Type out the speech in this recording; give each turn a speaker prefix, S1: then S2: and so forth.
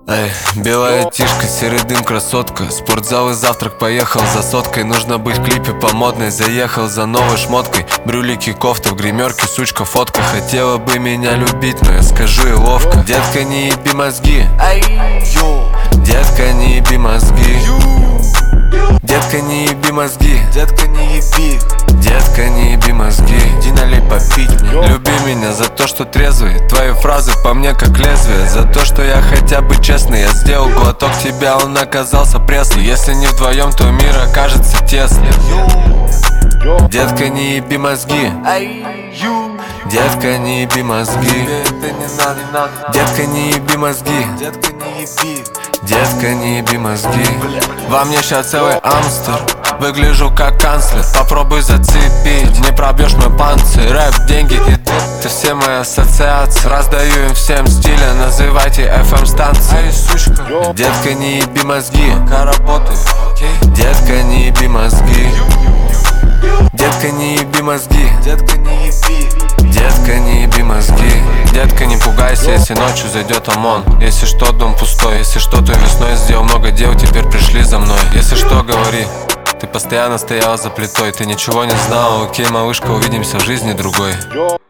S1: Эй, белая тишка, серый дым, красотка. Спортзал и завтрак, поехал за соткой. Нужно быть в клипе по модной. Заехал за новой шмоткой. Брюлики, кофта, в гримерке, сучка, фотка. Хотела бы меня любить, но я скажу ей ловко. Детка, не еби мозги. Детка, не еби мозги. Детка, не еби мозги.
S2: Детка, не еби.
S1: Детка, не еби мозги.
S2: Иди налей попить мне.
S1: Люби меня за то, что трезвый. Твои фразы по мне как лезвие. За то, что я хотя бы честный. Я сделал глоток тебя, он оказался пресный. Если не вдвоем, то мир окажется тесным. Детка, не еби мозги. Детка, не еби мозги.
S2: Это не надо.
S1: Детка, не еби мозги.
S2: Детка, не еби.
S1: Детка, не еби мозги. Во мне щас целый амстер. Выгляжу как канцлер. Попробуй зацепить, не пробьешь мой панцирь. Рэп, деньги и ты, это все мои ассоциации. Раздаю им всем стиля, называйте FM-станции.
S2: Эй, сучка,
S1: Детка, не еби мозги.
S2: пока работаю, окей?
S1: Детка, не еби мозги. Детка, не еби мозги.
S2: Детка, не еби.
S1: Детка, не еби мозги. Детка, не пугайся, если ночью зайдет ОМОН. Если что, дом пустой. Если что, то весной сделал много дел, теперь пришли за мной. Если что, говори. Ты постоянно стояла за плитой. Ты ничего не знала, окей, малышка, увидимся в жизни другой.